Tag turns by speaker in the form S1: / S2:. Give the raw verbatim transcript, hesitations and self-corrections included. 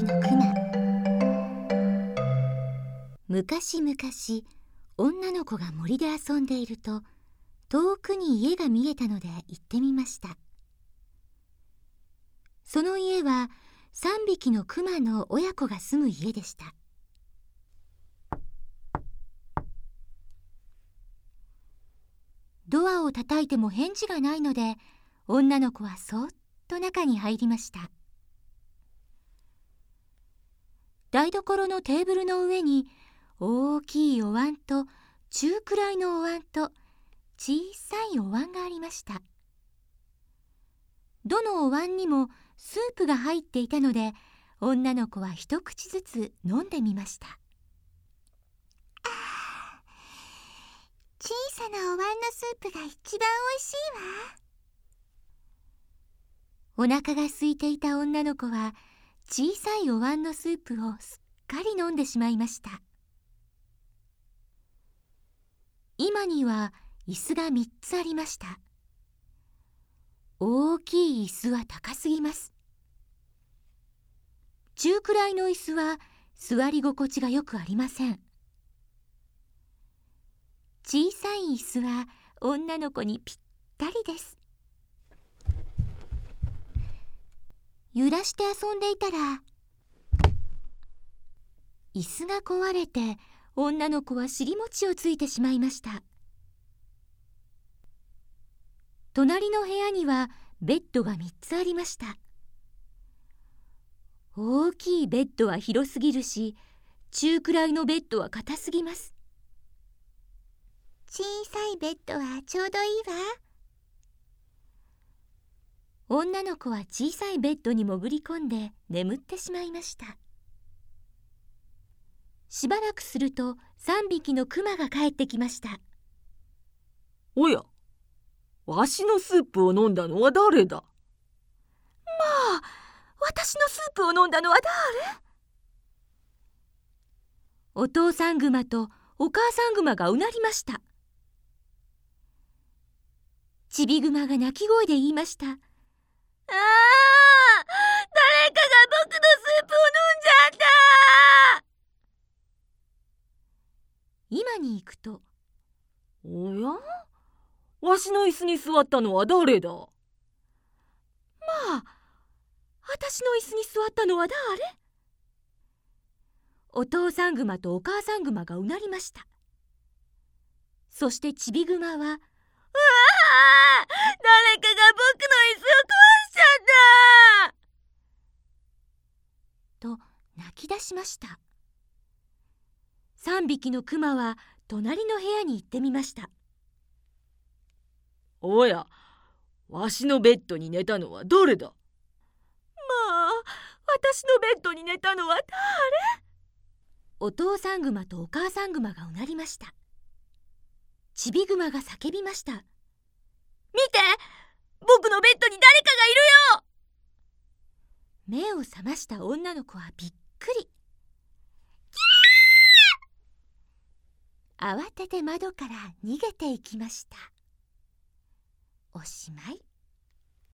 S1: のクマ。昔々、女の子が森で遊んでいると、遠くに家が見えたので行ってみました。その家はさんびきのクマの親子が住む家でした。ドアを叩いても返事がないので、女の子はそーっと中に入りました。台所のテーブルの上に大きいお椀と中くらいのお椀と小さいお椀がありました。どのお椀にもスープが入っていたので、女の子は一口ずつ飲んでみました。
S2: ああ、小さなお椀のスープが一番おいしいわ。
S1: お腹が空いていた女の子は小さいお椀のスープをすっかり飲んでしまいました。今には椅子がみっつありました。大きい椅子は高すぎます。中くらいの椅子は座り心地がよくありません。小さい椅子は女の子にぴったりです。揺らして遊んでいたら、椅子が壊れて女の子は尻餅をついてしまいました。隣の部屋にはベッドがみっつありました。大きいベッドは広すぎるし、中くらいのベッドは硬すぎます。
S2: 小さいベッドはちょうどいいわ。
S1: 女の子は小さいベッドに潜り込んで眠ってしまいました。しばらくするとさんびきのクマが帰ってきました。
S3: おや、わしのスープを飲んだのは誰だ？
S1: まあ、私のスープを飲んだのは誰？お父さんグマとお母さんグマがうなりました。ちびグマが鳴き声で言いました。ああ、誰かが僕のスープを飲んじゃった。今に行くと、
S3: おや？わしの椅子に座ったのは誰だ？ま
S1: あ、私の椅子に座ったのは誰？お父さんグマとお母さんグマがうなりました。そしてちびグマは、うわあ、誰かが僕の椅子を壊しちゃったと泣き出しました。さんびきのクマは隣の部屋に行ってみました。
S3: おや、わしのベッドに寝たのは誰だ？ま
S1: あ、私のベッドに寝たのは誰？お父さんグマとお母さんグマがうなりました。ちびグマが叫びました。見て、僕のベッドに誰かがいるよ。目を覚ました女の子はびっくり。慌てて窓から逃げていきました。おしまい。